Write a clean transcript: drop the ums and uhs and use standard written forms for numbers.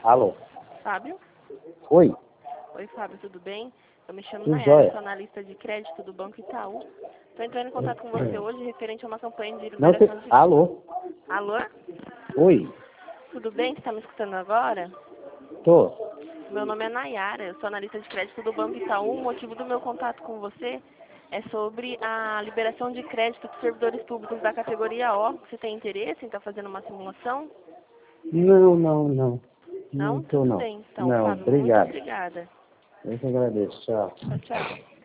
Alô? Fábio? Oi? Oi, Fábio, tudo bem? Eu me chamo Tudo Nayara, jóia? sou analista de crédito do Banco Itaú. Estou entrando em contato com você hoje referente a uma campanha de Não, liberação de... Alô? Alô? Oi? Tudo bem? Você está me escutando agora? Tô. Meu nome é Nayara, eu sou analista de crédito do Banco Itaú. O motivo do meu contato com você é sobre a liberação de crédito para servidores públicos da categoria O. Você tem interesse em estar fazendo uma simulação? Não, não, não. Não Não? tô, Tudo não. bem, então, Não, Fábio. Muito obrigado. obrigada. Eu que agradeço. Tchau. Tchau, tchau.